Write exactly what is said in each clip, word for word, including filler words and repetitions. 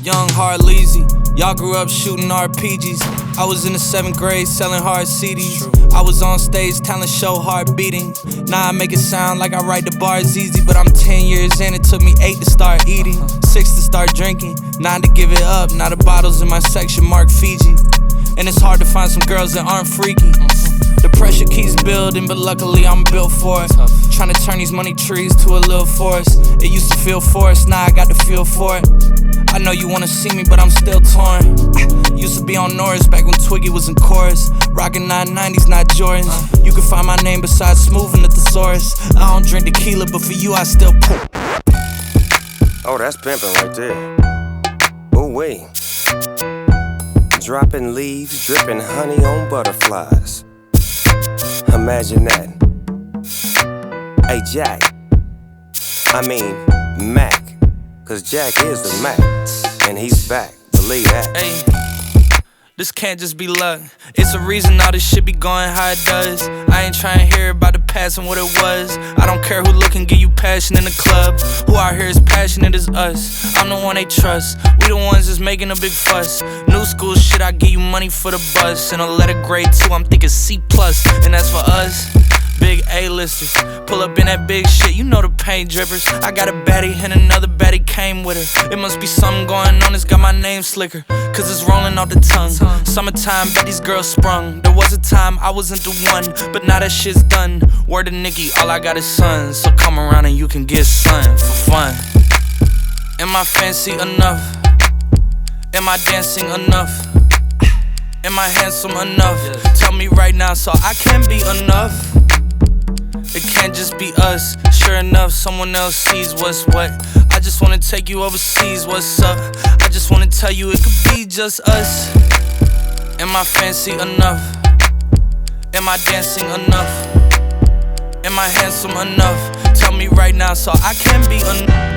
young Harleezy. Y'all grew up shooting R P Gs. I was in the seventh grade selling hard C Ds. I was on stage, talent show, heart beating. Now I make it sound like I write the bars easy, but I'm ten years in, it took me eight to start eating, six to start drinking, nine to give it up. Now the bottles in my section mark Fiji, and it's hard to find some girls that aren't freaky. The pressure keeps building, but luckily I'm built for it. Trying to turn these money trees to a little forest. It used to feel forced, now I got the feel for it. I know you wanna see me, but I'm still torn. Used to be on Norris back when Twiggy was in chorus. Rockin' nine nineties, not Jordans. You can find my name beside Smooth and the Thesaurus. I don't drink tequila, but for you I still pour. Oh, that's pimpin' right there. Oh, wait. Dropping leaves, dripping honey on butterflies. Imagine that. Hey, Jack. I mean, Mac. Cause Jack is the Mac, and he's back, believe that. Hey, this can't just be luck. It's a reason all this shit be going how it does. I ain't trying to hear about the past and what it was. I don't care who look and give you passion in the club. Who out here is passionate as us. I'm the one they trust. We the ones that's making a big fuss. New school shit, I give you money for the bus. And a letter grade two, I'm thinking C plus. And that's for us. Big A-listers, pull up in that big shit, you know the paint drippers. I got a baddie and another baddie came with her. It must be something going on that's got my name slicker, cause it's rolling off the tongue. Summertime, bet these girls sprung. There was a time I wasn't the one, but now that shit's done. Word to Nikki, all I got is sons. So come around and you can get sun for fun. Am I fancy enough? Am I dancing enough? Am I handsome enough? Tell me right now so I can be enough. It can't just be us. Sure enough, someone else sees what's what. I just wanna take you overseas, what's up? I just wanna tell you it could be just us. Am I fancy enough? Am I dancing enough? Am I handsome enough? Tell me right now so I can be enough.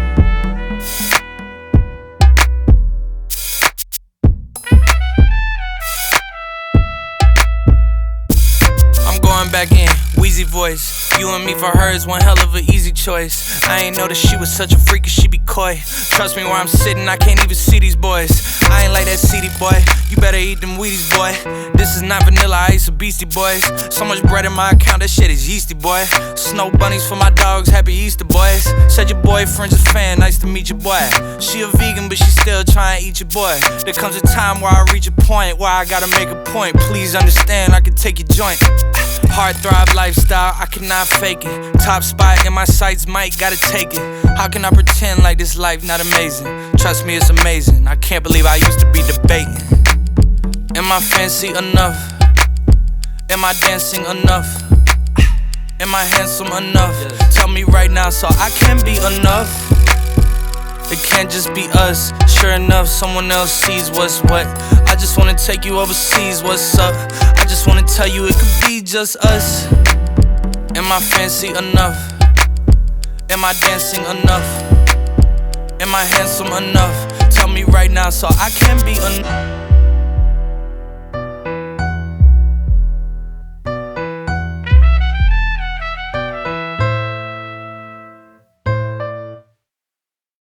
Going back in, Wheezy voice. You and me for her is one hell of an easy choice. I ain't know that she was such a freak and she be coy. Trust me, where I'm sitting, I can't even see these boys. I ain't like that C D boy. You better eat them Wheaties, boy. This is not vanilla ice or Beastie Boys. So much bread in my account, that shit is yeasty, boy. Snow bunnies for my dogs, happy Easter, boys. Said your boyfriend's a fan, nice to meet your boy. She a vegan, but she still trying to eat your boy. There comes a time where I reach a point where I gotta make a point. Please understand, I can take your joint. Hard thrive lifestyle, I cannot fake it. Top spot in my sights, might gotta take it. How can I pretend like this life not amazing? Trust me, it's amazing. I can't believe I used to be debating. Am I fancy enough? Am I dancing enough? Am I handsome enough? Tell me right now so I can be enough. It can't just be us. Sure enough, someone else sees what's what. I just wanna take you overseas, what's up? I just wanna tell you it could be just us. Am I fancy enough? Am I dancing enough? Am I handsome enough? Tell me right now so I can be enough.